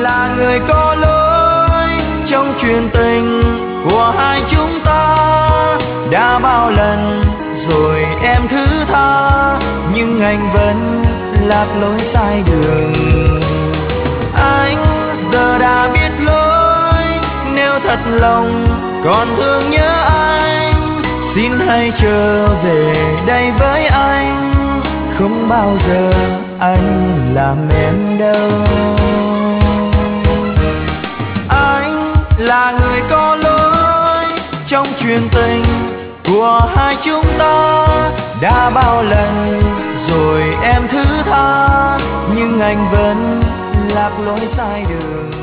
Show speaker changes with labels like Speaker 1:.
Speaker 1: là người có lỗi trong chuyện tình của hai chúng ta. Đã bao lần rồi em thứ tha, nhưng anh vẫn lạc lối sai đường. Anh giờ đã biết lỗi, nếu thật lòng còn thương nhớ anh, xin hãy trở về đây với anh. Không bao giờ anh làm em đâu. Anh là người có lỗi trong chuyện tình của hai chúng ta. Đã bao lần rồi em thứ tha, nhưng anh vẫn lạc lối sai đường.